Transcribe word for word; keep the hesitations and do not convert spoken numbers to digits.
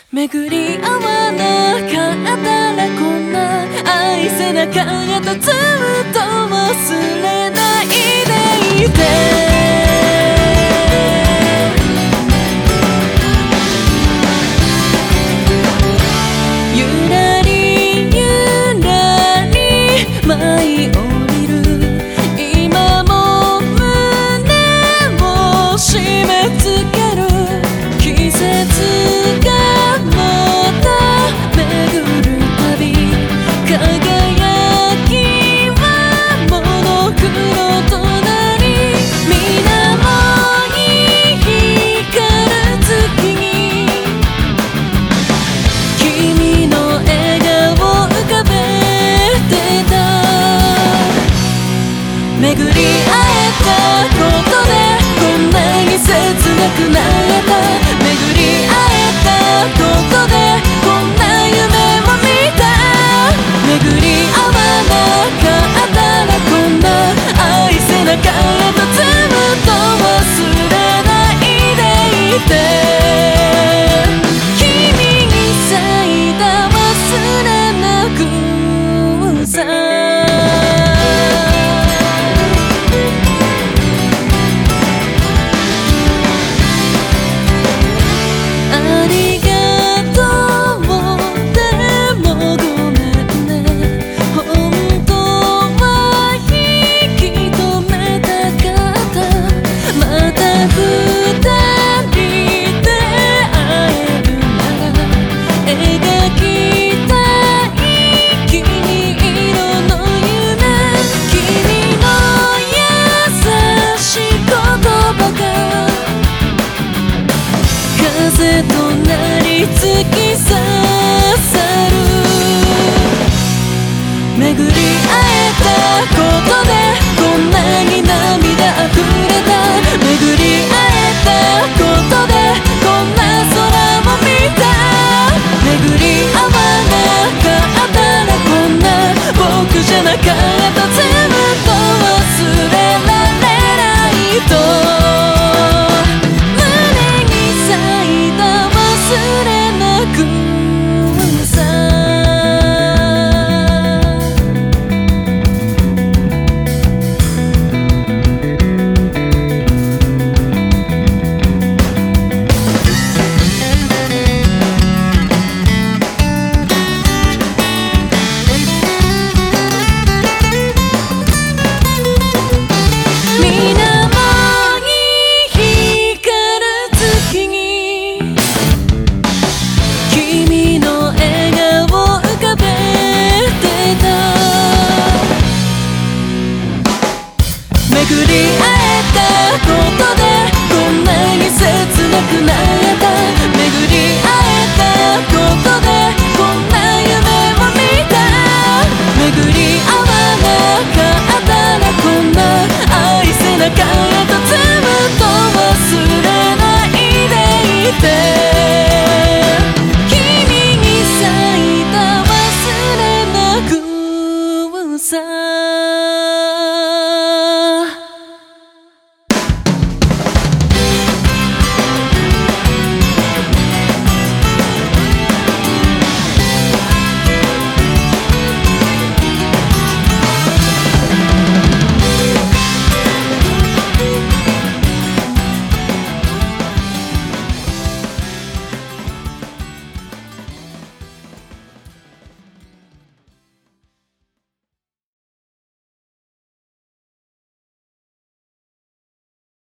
巡り合わなかったらこんな愛せなかったずっと忘れないでいてゆらりゆらり舞い降りる今も胸を締め付ける季節がまた巡るたび輝きはモノクロとなり水面に光る月に君の笑顔を浮かべてた巡り会えたことでこんなに切なくなれた巡り会えたことでこんな夢を見た巡り合わなかったらこんな愛せなかったずっと忘れないでいて君に咲いた忘れなくさ風となり突き刺さる巡り会えたことでこんなに涙あふれた巡り会えたことでこんな空を見た巡り合わなかったらこんな僕じゃなかった全部と忘れられないと忘れなく